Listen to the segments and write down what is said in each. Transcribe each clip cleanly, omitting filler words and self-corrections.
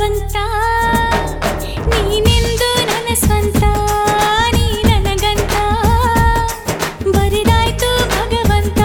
ಗುಣವಂತ ನೀನೆಂದು ನನ್ನ ಸ್ವಂತ ನೀ ನನಗಂತ ಬರಿದಾಯ್ತು ಭಗವಂತ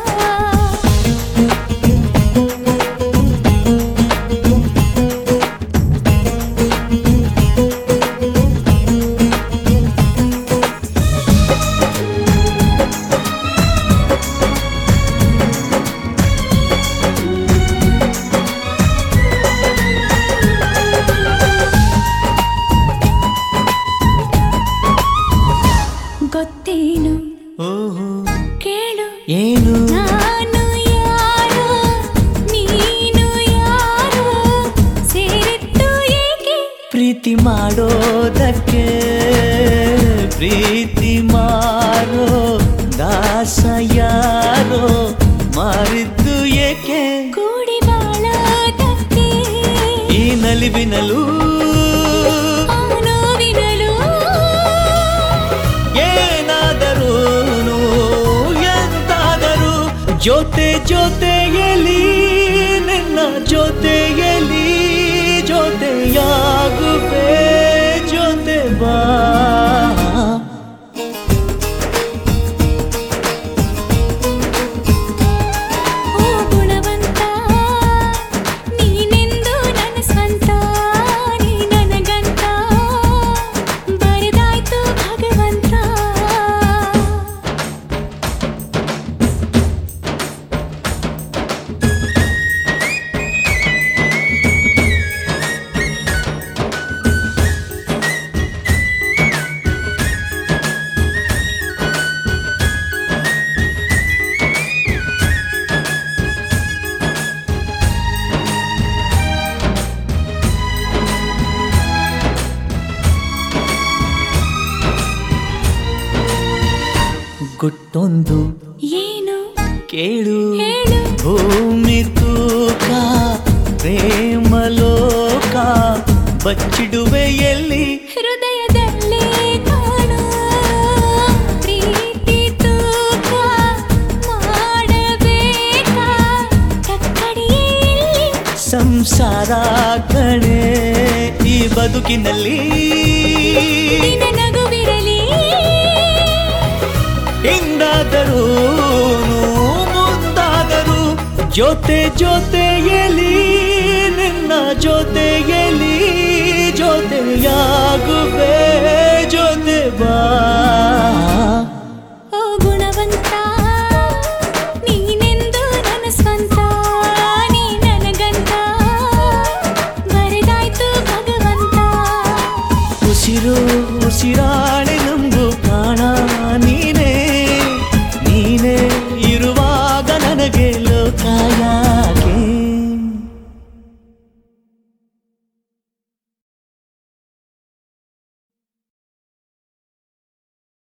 ಗೊತ್ತೇನು ಓಹೋ ಕೇಳು ಏನು ನಾನು ಯಾರೋ ನೀನು ಯಾರೋ ಸೇರಿತ್ತು ಏಕೆ ಪ್ರೀತಿ ಮಾಡೋದಕ್ಕೆ ಪ್ರೀತಿ ಮಾರೋ ದಾಸ ಯಾರೋ ಮಾರಿದ್ದು ಏಕೆ ಕೂಡಿ ಬಾಳೋದಕ್ಕೆ ಈ ನಲಿವಿನಲು ಆ ನೋವಿನಲು ಏನಾದರೂನು ಎಂತಾದರೂ ಜೊತೆ ಜೊತೆಯಲಿ ನಿನ್ನ ಜೊತೆಯಲಿ ಜೊತೆಯಾಗುವೆ ಜೊತೆ ಬಾ ಓ ಗುಣವಂತ ನೀನೆಂದು ನನ್ನ ಸ್ವಂತ ನೀ ನನಗಂತ ಬರಿದಾಯ್ತು ಭಗವಂತ ಗುಟ್ಟೊಂದು ಏನು ಕೇಳು ಹೇಳು ಭೂಮಿ ತೂಕ ಪ್ರೇಮ ಲೋಕ ಬಚ್ಚಿಡುವೆ ಎಲ್ಲಿ ಹೃದಯದಲ್ಲೇ ಕಾಣೋ ಪ್ರೀತಿ ತೂಕ ಮಾಡಬೇಕಾ ಕಕ್ಕಡಿಯಲ್ಲಿ ಸಂಸಾರ ಕಣೆ ಈ ಬದುಕಿನಲ್ಲಿ ನಿನ್ನ ನಗುವಿರಲಿ ಹಿಂದಾದರೂ ಮುಂದಾದರೂ ಜೊತೆ ಜೊತೆಯಲಿ ನಿನ್ನ ಜೊತೆಯಲಿ ಜೊತೆಯಾಗುವೆ ಜೊತೆ ಬಾ ಓ ಗುಣವಂತ ನೀನೆಂದು ನನ್ನ ಸ್ವಂತ ನೀ ನನಗಂತ ಬರಿದಾಯ್ತು ಭಗವಂತ ಉಸಿರು ಉಸಿರಾಣೆ ನಂಬು ಪ್ರಾಣ